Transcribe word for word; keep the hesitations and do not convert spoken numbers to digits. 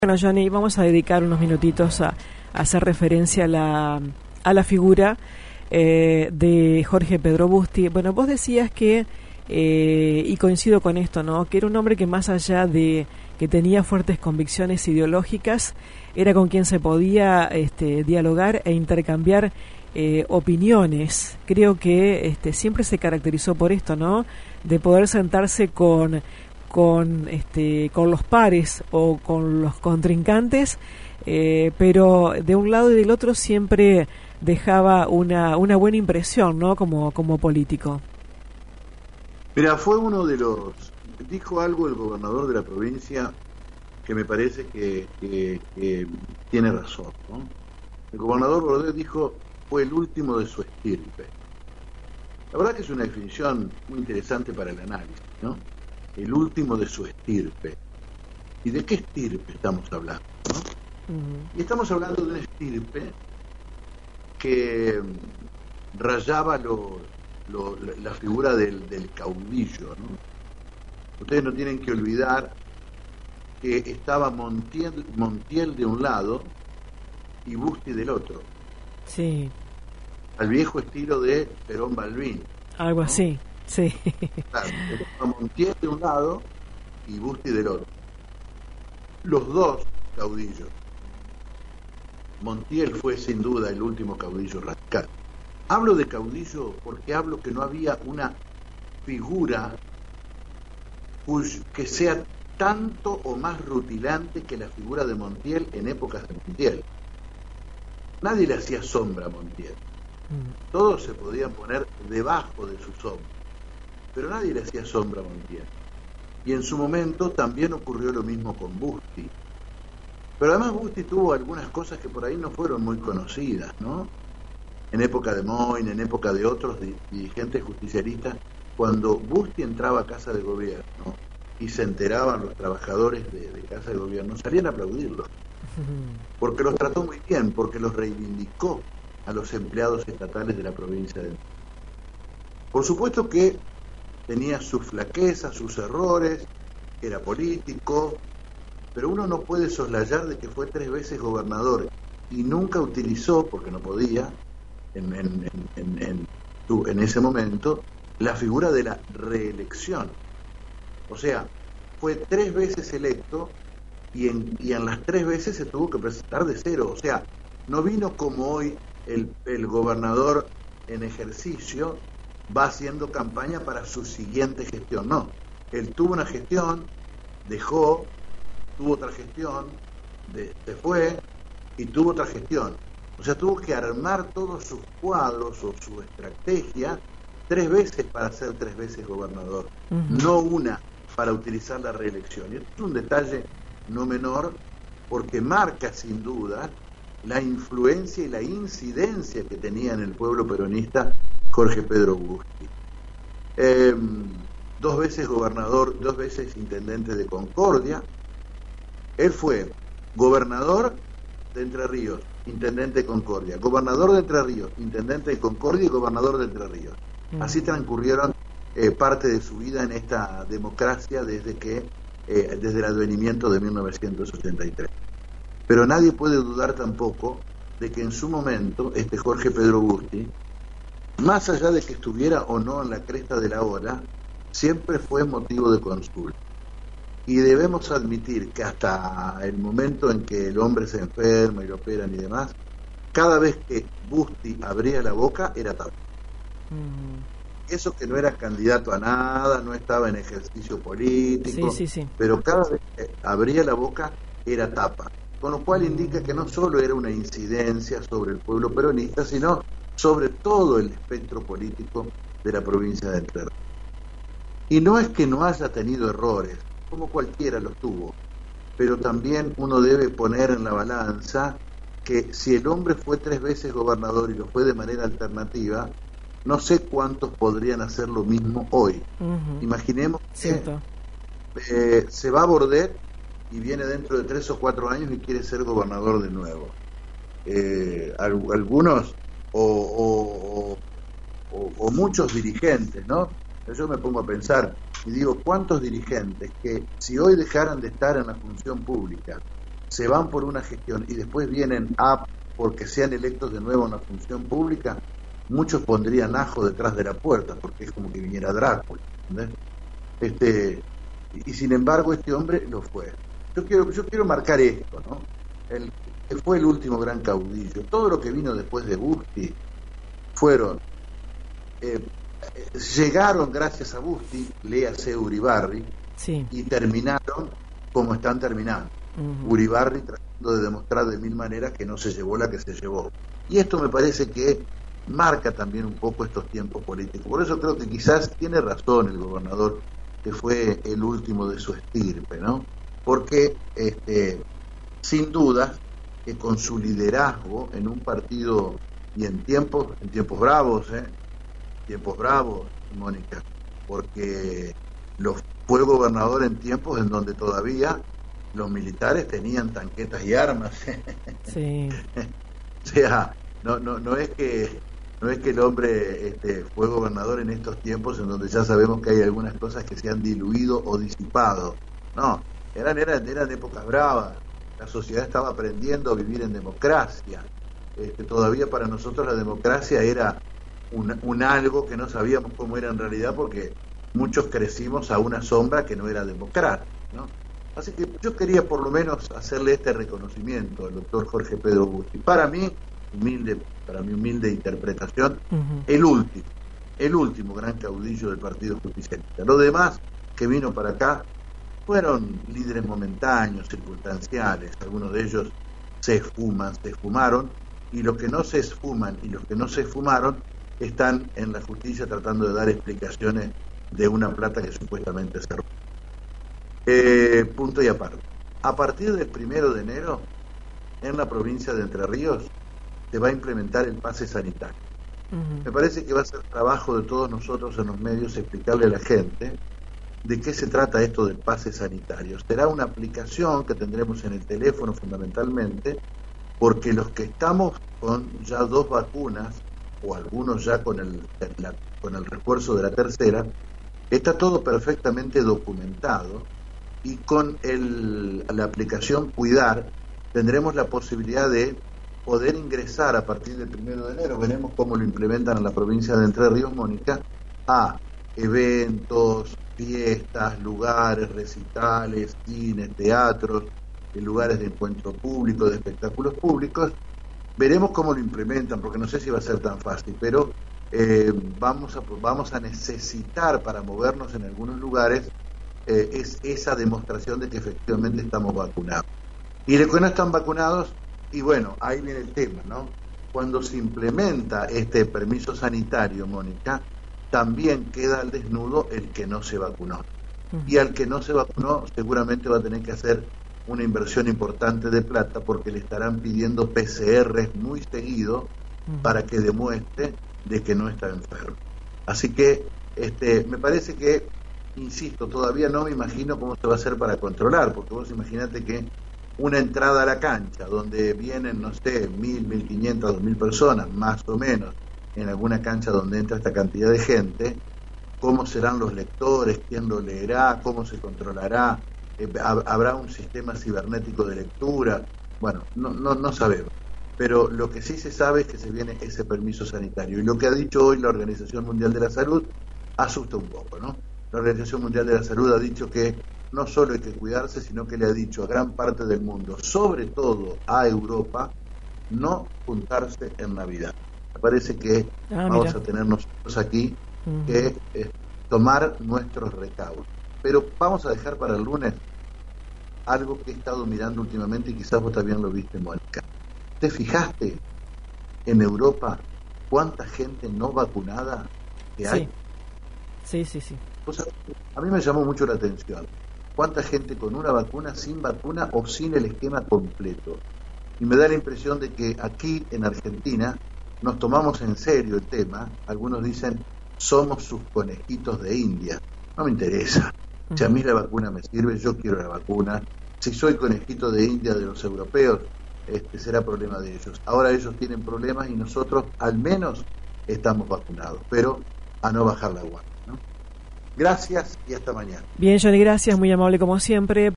Bueno, Johnny, vamos a dedicar unos minutitos a, a hacer referencia a la, a la figura eh, de Jorge Pedro Busti. Bueno, vos decías que, eh, y coincido con esto, ¿no?, que era un hombre que más allá de que tenía fuertes convicciones ideológicas, era con quien se podía este, dialogar e intercambiar eh, opiniones. Creo que este, siempre se caracterizó por esto, ¿no?, de poder sentarse con... con este con los pares o con los contrincantes, eh, pero de un lado y del otro siempre dejaba una una buena impresión, ¿no?, como como político. Mira, fue uno de los... Dijo algo el gobernador de la provincia que me parece que, que, que tiene razón, ¿no? El gobernador Bordet dijo, fue el último de su estirpe. La verdad que es una definición muy interesante para el análisis, ¿no? El último de su estirpe. ¿Y de qué estirpe estamos hablando, no? Uh-huh. Y estamos hablando de una estirpe que rayaba lo, lo, la figura del, del caudillo, ¿no? Ustedes no tienen que olvidar que estaba Montiel, Montiel de un lado y Busti del otro. Sí. Al viejo estilo de Perón Balbín. Algo, ¿no?, así. Sí. Claro, Montiel de un lado y Busti del otro. Los dos caudillos. Montiel fue sin duda el último caudillo radical. Hablo de caudillo porque hablo que no había una figura que sea tanto o más rutilante que la figura de Montiel en épocas de Montiel. Nadie le hacía sombra a Montiel. Mm. Todos se podían poner debajo de su sombra, pero nadie le hacía sombra a Montiel. Y en su momento también ocurrió lo mismo con Busti. Pero además Busti tuvo algunas cosas que por ahí no fueron muy conocidas, ¿no? En época de Moyn, en época de otros dirigentes justicialistas, cuando Busti entraba a Casa de Gobierno y se enteraban los trabajadores de, de Casa de Gobierno, salían a aplaudirlos. Porque los trató muy bien, porque los reivindicó a los empleados estatales de la provincia de... Por supuesto que tenía sus flaquezas, sus errores, era político, pero uno no puede soslayar de que fue tres veces gobernador y nunca utilizó, porque no podía, en, en, en, en, en, en ese momento, la figura de la reelección. O sea, fue tres veces electo y en, y en las tres veces se tuvo que presentar de cero. O sea, no vino como hoy el, el gobernador en ejercicio va haciendo campaña para su siguiente gestión. No, él tuvo una gestión, dejó, tuvo otra gestión, de, se fue y tuvo otra gestión. O sea, tuvo que armar todos sus cuadros o su estrategia tres veces para ser tres veces gobernador, uh-huh. No una para utilizar la reelección. Y esto es un detalle no menor porque marca sin duda la influencia y la incidencia que tenía en el pueblo peronista Jorge Pedro Busti. Eh, dos veces gobernador, dos veces intendente de Concordia. Él fue gobernador de Entre Ríos, intendente de Concordia, gobernador de Entre Ríos, intendente de Concordia y gobernador de Entre Ríos. Mm. Así transcurrieron eh, parte de su vida en esta democracia desde que eh, desde el advenimiento de mil novecientos ochenta y tres. Pero nadie puede dudar tampoco de que en su momento este Jorge Pedro Busti, más allá de que estuviera o no en la cresta de la ola, siempre fue motivo de consulta. Y debemos admitir que hasta el momento en que el hombre se enferma y lo operan y demás, cada vez que Busti abría la boca era tapa. Mm. Eso que no era candidato a nada, no estaba en ejercicio político, sí, sí, sí. Pero cada vez que abría la boca era tapa. Con lo cual indica que no solo era una incidencia sobre el pueblo peronista, sino sobre todo el espectro político de la provincia de Entre Ríos. Y no es que no haya tenido errores, como cualquiera los tuvo, pero también uno debe poner en la balanza que si el hombre fue tres veces gobernador y lo fue de manera alternativa, no sé cuántos podrían hacer lo mismo hoy. Uh-huh. Imaginemos que eh, se va a Bordet y viene dentro de tres o cuatro años y quiere ser gobernador de nuevo. Eh, algunos o, o, o, o muchos dirigentes, ¿no? Yo me pongo a pensar y digo, ¿cuántos dirigentes que si hoy dejaran de estar en la función pública se van por una gestión y después vienen a porque sean electos de nuevo en la función pública, muchos pondrían ajo detrás de la puerta, porque es como que viniera Drácula, ¿entendés? Este, y, y sin embargo este hombre lo fue. Yo quiero, yo quiero marcar esto, ¿no? El, que fue el último gran caudillo. Todo lo que vino después de Busti fueron, eh, llegaron gracias a Busti, léase Uribarri, sí, y terminaron como están terminando. Uh-huh. Uribarri tratando de demostrar de mil maneras que no se llevó la que se llevó. Y esto me parece que marca también un poco estos tiempos políticos. Por eso creo que quizás tiene razón el gobernador, que fue el último de su estirpe, ¿no? Porque este, sin duda que con su liderazgo en un partido y en tiempos, en tiempos bravos, ¿eh? tiempos bravos, Mónica, porque lo fue gobernador en tiempos en donde todavía los militares tenían tanquetas y armas. Sí. O sea, no, no, no es que no es que el hombre este, fue gobernador en estos tiempos en donde ya sabemos que hay algunas cosas que se han diluido o disipado. No, eran, eran, eran épocas bravas. La sociedad estaba aprendiendo a vivir en democracia. Este, todavía para nosotros la democracia era un, un algo que no sabíamos cómo era en realidad, porque muchos crecimos a una sombra que no era democrática, ¿no? Así que yo quería por lo menos hacerle este reconocimiento al doctor Jorge Pedro Busti. Para mí, humilde, para mi humilde interpretación, uh-huh. el último, el último gran caudillo del Partido Justicialista. Lo demás que vino para acá fueron líderes momentáneos, circunstanciales. Algunos de ellos se esfuman, se esfumaron, y los que no se esfuman y los que no se esfumaron están en la justicia tratando de dar explicaciones de una plata que supuestamente se robó. Eh, punto y aparte. A partir del primero de enero, en la provincia de Entre Ríos, se va a implementar el pase sanitario. Uh-huh. Me parece que va a ser trabajo de todos nosotros en los medios explicarle a la gente de qué se trata esto del pase sanitario. Será una aplicación que tendremos en el teléfono fundamentalmente, porque los que estamos con ya dos vacunas, o algunos ya con el, la, con el refuerzo de la tercera, está todo perfectamente documentado. Y con el, la aplicación Cuidar tendremos la posibilidad de poder ingresar a partir del primero de enero, veremos cómo lo implementan en la provincia de Entre Ríos, Mónica, a eventos, fiestas, lugares, recitales, cines, teatros, lugares de encuentro público, de espectáculos públicos. Veremos cómo lo implementan, porque no sé si va a ser tan fácil, pero eh, vamos a, vamos a necesitar para movernos en algunos lugares Eh, es esa demostración de que efectivamente estamos vacunados. Y los que no están vacunados, y bueno, ahí viene el tema, ¿no? Cuando se implementa este permiso sanitario, Mónica, también queda al desnudo el que no se vacunó. Uh-huh. Y al que no se vacunó seguramente va a tener que hacer una inversión importante de plata, porque le estarán pidiendo P C Rs muy seguido uh-huh. para que demuestre de que no está enfermo. Así que este, me parece que, insisto, todavía no me imagino cómo se va a hacer para controlar, porque vos imaginate que una entrada a la cancha donde vienen, no sé, mil, mil quinientas, dos mil personas, más o menos, en alguna cancha donde entra esta cantidad de gente, cómo serán los lectores, quién lo leerá, cómo se controlará, eh, habrá un sistema cibernético de lectura, bueno, no, no, no sabemos. Pero lo que sí se sabe es que se viene ese permiso sanitario, y lo que ha dicho hoy la Organización Mundial de la Salud asusta un poco, ¿no? La Organización Mundial de la Salud ha dicho que no solo hay que cuidarse, sino que le ha dicho a gran parte del mundo, sobre todo a Europa, no juntarse en Navidad. Me parece que ah, vamos mira. a tener nosotros aquí uh-huh. que eh, tomar nuestros recaudos. Pero vamos a dejar para el lunes algo que he estado mirando últimamente y quizás vos también lo viste, Mónica. ¿Te fijaste en Europa cuánta gente no vacunada que hay? Sí, sí, sí. sí. O sea, a mí me llamó mucho la atención cuánta gente con una vacuna, sin vacuna o sin el esquema completo. Y me da la impresión de que aquí en Argentina nos tomamos en serio el tema. Algunos dicen, somos sus conejitos de India. No me interesa. Uh-huh. Si a mí la vacuna me sirve, yo quiero la vacuna. Si soy conejito de India de los europeos, este será problema de ellos. Ahora ellos tienen problemas y nosotros al menos estamos vacunados, pero a no bajar la guardia. Gracias y hasta mañana. Bien, Johnny, gracias, muy amable como siempre.